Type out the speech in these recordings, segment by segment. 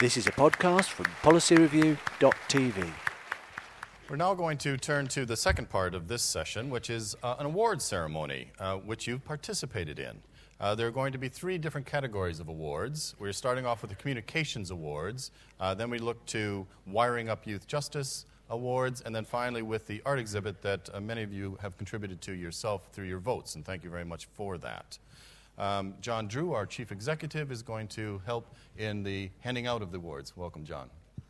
This is a podcast from policyreview.tv. We're now going to turn to the second part of this session, which is an awards ceremony, which you've participated in. There are going to be three different categories of awards. We're starting off with the Communications Awards, then we look to Wiring Up Youth Justice Awards, and then finally with the art exhibit that many of you have contributed to yourself through your votes, and thank you very much for that. John Drew, our Chief Executive, is going to help in the handing out of the awards. Welcome, John.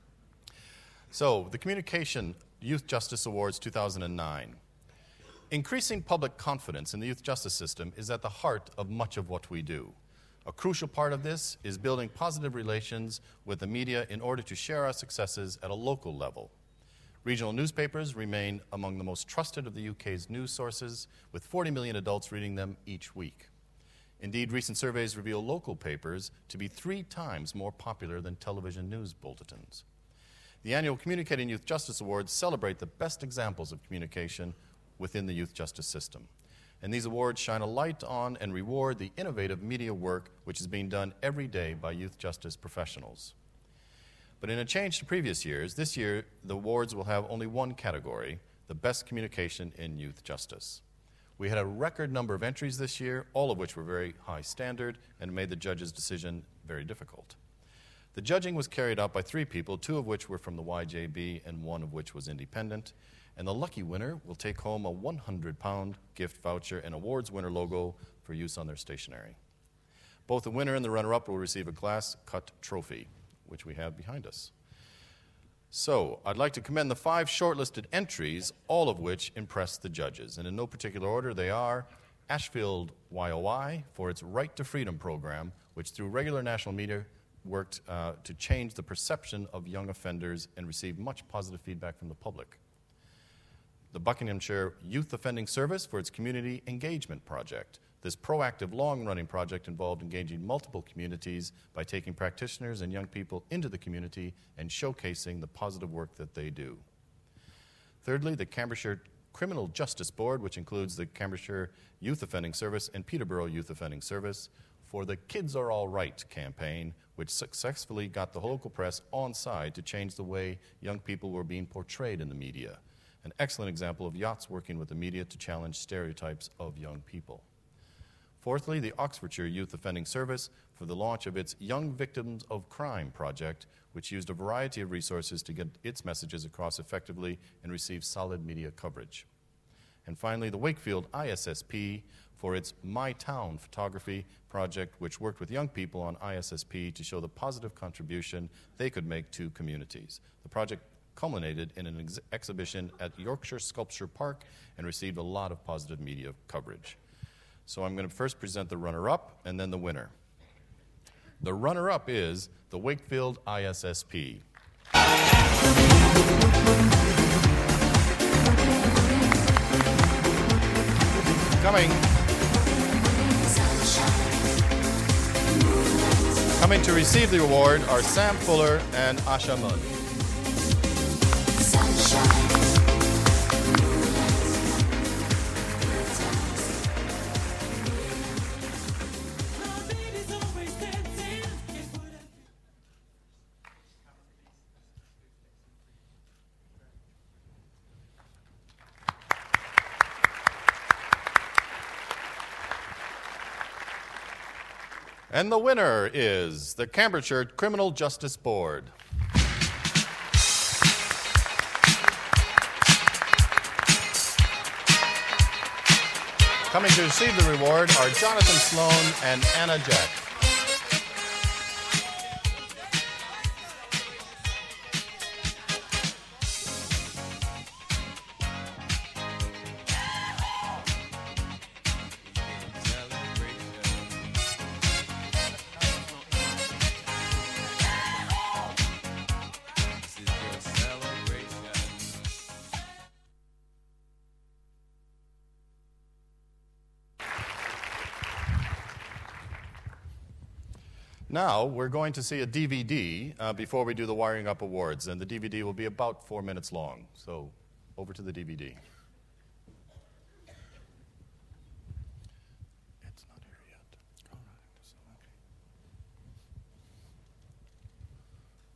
So, the Communication Youth Justice Awards 2009. Increasing public confidence in the youth justice system is at the heart of much of what we do. A crucial part of this is building positive relations with the media in order to share our successes at a local level. Regional newspapers remain among the most trusted of the UK's news sources, with 40 million adults reading them each week. Indeed, recent surveys reveal local papers to be 3 times more popular than television news bulletins. The annual Communicating Youth Justice Awards celebrate the best examples of communication within the youth justice system. And these awards shine a light on and reward the innovative media work which is being done every day by youth justice professionals. But in a change to previous years, this year the awards will have only one category, the best communication in youth justice. We had a record number of entries this year, all of which were very high standard and made the judge's decision very difficult. The judging was carried out by 3 people, 2 of which were from the YJB and 1 of which was independent. And the lucky winner will take home a £100 gift voucher and awards winner logo for use on their stationery. Both the winner and the runner-up will receive a glass-cut trophy, which we have behind us. So, I'd like to commend the 5 shortlisted entries, all of which impressed the judges. And in no particular order, they are Ashfield YOI for its Right to Freedom program, which through regular national media worked to change the perception of young offenders and received much positive feedback from the public. The Buckinghamshire Youth Offending Service for its Community Engagement Project. This proactive, long-running project involved engaging multiple communities by taking practitioners and young people into the community and showcasing the positive work that they do. Thirdly, the Cambridgeshire Criminal Justice Board, which includes the Cambridgeshire Youth Offending Service and Peterborough Youth Offending Service, for the Kids Are All Right campaign, which successfully got the local press on side to change the way young people were being portrayed in the media. An excellent example of yachts working with the media to challenge stereotypes of young people. Fourthly, the Oxfordshire Youth Offending Service for the launch of its Young Victims of Crime project, which used a variety of resources to get its messages across effectively and receive solid media coverage. And finally, the Wakefield ISSP for its My Town photography project, which worked with young people on ISSP to show the positive contribution they could make to communities. The project culminated in an exhibition at Yorkshire Sculpture Park and received a lot of positive media coverage. So I'm going to first present the runner-up and then the winner. The runner-up is the Wakefield ISSP. Coming to receive the award are Sam Fuller and Asha Mudd. And the winner is the Cambridgeshire Criminal Justice Board. Coming to receive the reward are Jonathan Sloan and Anna Jack. Now, we're going to see a DVD before we do the Wiring Up Awards, and the DVD will be about 4 minutes long. So, over to the DVD. It's not here yet. All right.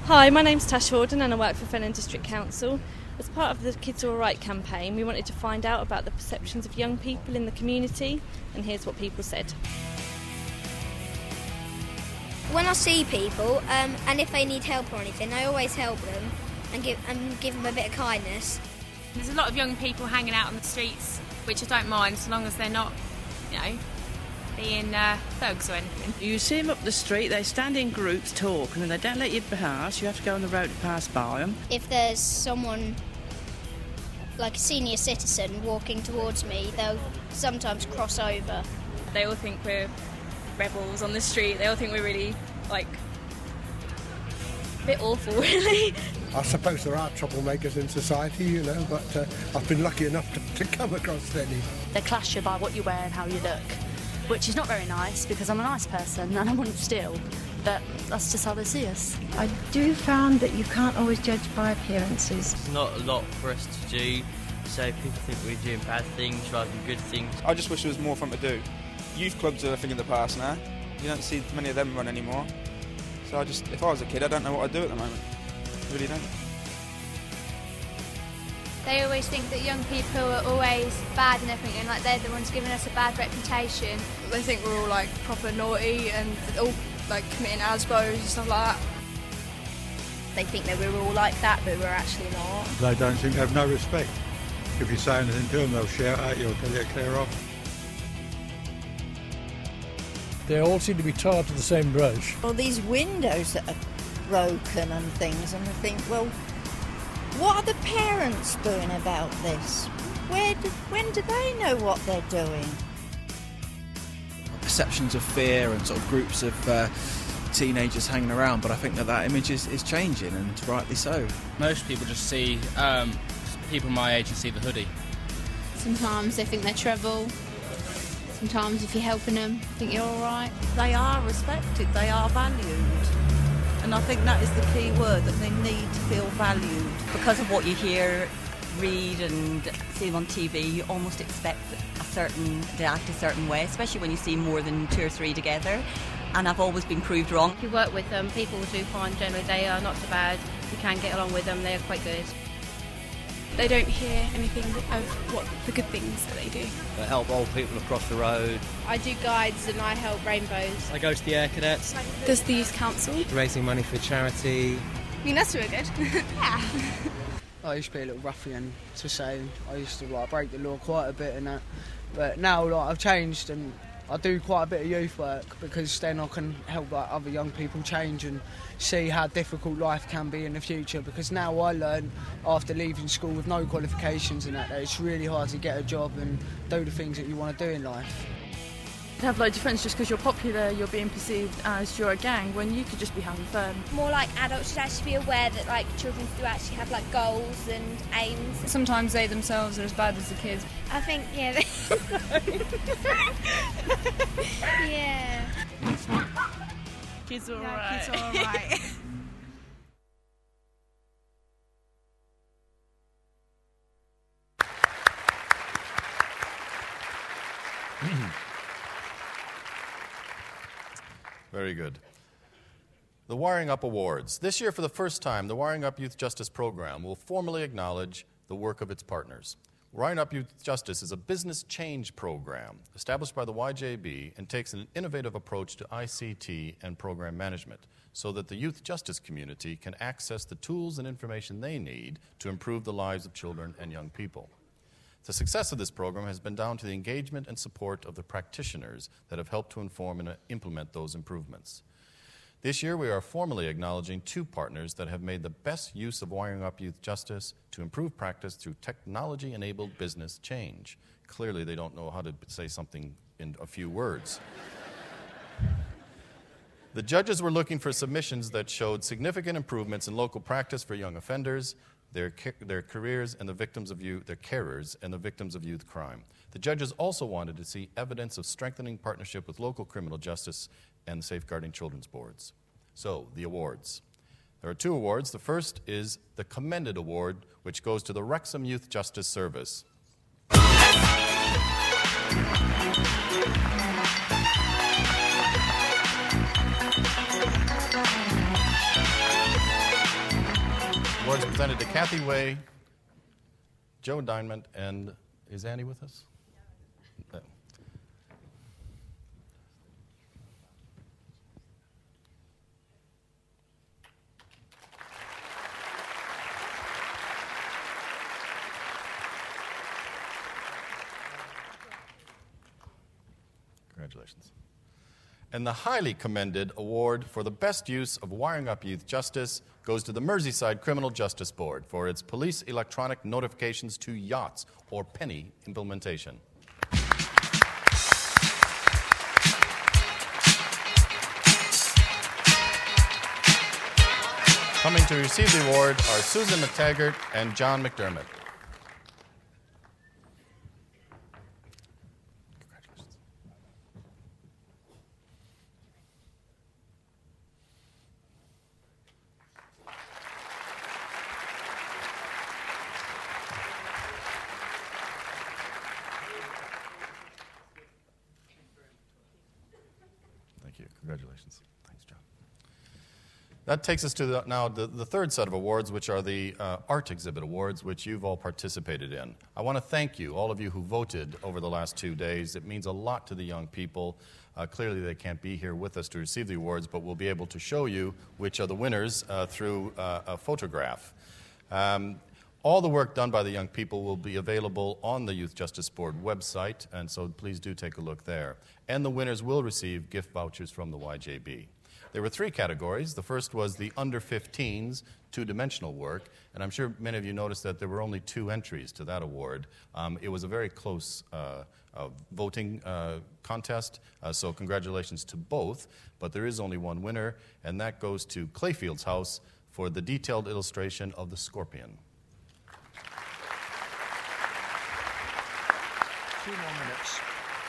Hi, my name's Tash Horden and I work for Fenton District Council. As part of the Kids Are Alright campaign, we wanted to find out about the perceptions of young people in the community, and here's what people said. When I see people, and if they need help or anything, I always help them and give them a bit of kindness. There's a lot of young people hanging out on the streets, which I don't mind, so long as they're not, being thugs or anything. You see them up the street, they stand in groups talking and they don't let you pass. You have to go on the road to pass by them. If there's someone, like a senior citizen, walking towards me, they'll sometimes cross over. They all think we're rebels on the street. They all think we're really, a bit awful, really. I suppose there are troublemakers in society, but I've been lucky enough to come across any. They class you by what you wear and how you look, which is not very nice because I'm a nice person and I wouldn't steal, but that's just how they see us. I do find that you can't always judge by appearances. There's not a lot for us to do, so people think we're doing bad things rather than good things. I just wish there was more fun to do. Youth clubs are a thing of the past now. You don't see many of them run anymore. So if I was a kid, I don't know what I'd do at the moment. I really don't. They always think that young people are always bad and everything, and they're the ones giving us a bad reputation. They think we're all proper naughty and all committing ASBOs and stuff like that. They think that we're all like that, but we're actually not. They don't seem to have no respect. If you say anything to them, they'll shout at you or tell you to clear off. They all seem to be tarred to the same brush. Well, these windows that are broken and things, and I think, well, what are the parents doing about this? When do they know what they're doing? Perceptions of fear and sort of groups of teenagers hanging around, but I think that image is changing, and rightly so. Most people just see people my age and see the hoodie. Sometimes they think they're trouble. Sometimes if you're helping them, think you're all right. They are respected, they are valued. And I think that is the key word, that they need to feel valued. Because of what you hear, read and see on TV, you almost expect to act a certain way, especially when you see more than 2 or 3 together. And I've always been proved wrong. If you work with them, people do find generally they are not so bad. You can get along with them, they are quite good. They don't hear anything of what the good things that they do. They help old people across the road. I do guides and I help rainbows. I go to the Air Cadets. There's the Youth Council. Raising money for charity. I mean, that's really good. Yeah. I used to be a little ruffian, to say. I used to break the law quite a bit and that. But now I've changed and I do quite a bit of youth work, because then I can help other young people change and see how difficult life can be in the future. Because now I learn, after leaving school with no qualifications and that it's really hard to get a job and do the things that you want to do in life. To have loads of friends just because you're popular, you're being perceived as you're a gang, when you could just be having fun. More like adults should actually be aware that children do actually have goals and aims. Sometimes they themselves are as bad as the kids. I think, yeah. Yeah. Kids are Yeah, alright. kids are alright. Very good. The Wiring Up Awards. This year, for the first time, the Wiring Up Youth Justice Program will formally acknowledge the work of its partners. Wiring Up Youth Justice is a business change program established by the YJB and takes an innovative approach to ICT and program management so that the youth justice community can access the tools and information they need to improve the lives of children and young people. The success of this program has been down to the engagement and support of the practitioners that have helped to inform and implement those improvements. This year, we are formally acknowledging 2 partners that have made the best use of Wiring Up Youth Justice to improve practice through technology-enabled business change. Clearly, they don't know how to say something in a few words. The judges were looking for submissions that showed significant improvements in local practice for young offenders, their careers and the victims of youth, their carers and the victims of youth crime. The judges also wanted to see evidence of strengthening partnership with local criminal justice and safeguarding children's boards. So, the awards. There are 2 awards. The first is the Commended Award, which goes to the Wrexham Youth Justice Service. presented to Kathy Way, Joe Diamond, and is Annie with us? No. Congratulations. And the highly commended award for the best use of wiring up youth justice goes to the Merseyside Criminal Justice Board for its police electronic notifications to yachts, or penny, implementation. Coming to receive the award are Susan McTaggart and John McDermott. Congratulations. Thanks, John. That takes us to the third set of awards, which are the Art Exhibit Awards, which you've all participated in. I want to thank you, all of you who voted over the last 2 days. It means a lot to the young people. Clearly, they can't be here with us to receive the awards, but we'll be able to show you which are the winners through a photograph. All the work done by the young people will be available on the Youth Justice Board website, and so please do take a look there. And the winners will receive gift vouchers from the YJB. There were 3 categories. The first was the under 15s two-dimensional work, and I'm sure many of you noticed that there were only 2 entries to that award. It was a very close voting contest, so congratulations to both, but there is only one winner, and that goes to Clayfield's House for the detailed illustration of the scorpion. 2 more minutes.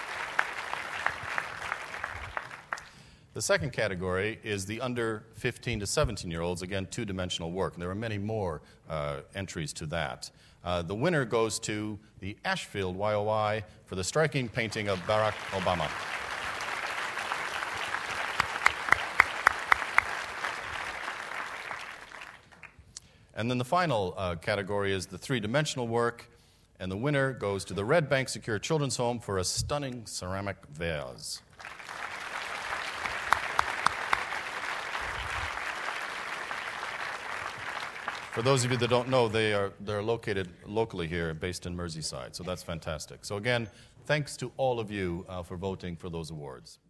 The second category is the under 15 to 17-year-olds, again, two-dimensional work. And there are many more entries to that. The winner goes to the Ashfield YOI for the striking painting of Barack Obama. And then the final category is the three-dimensional work, and the winner goes to the Red Bank Secure Children's Home for a stunning ceramic vase. For those of you that don't know, they're located locally here, based in Merseyside, so that's fantastic. So again, thanks to all of you for voting for those awards.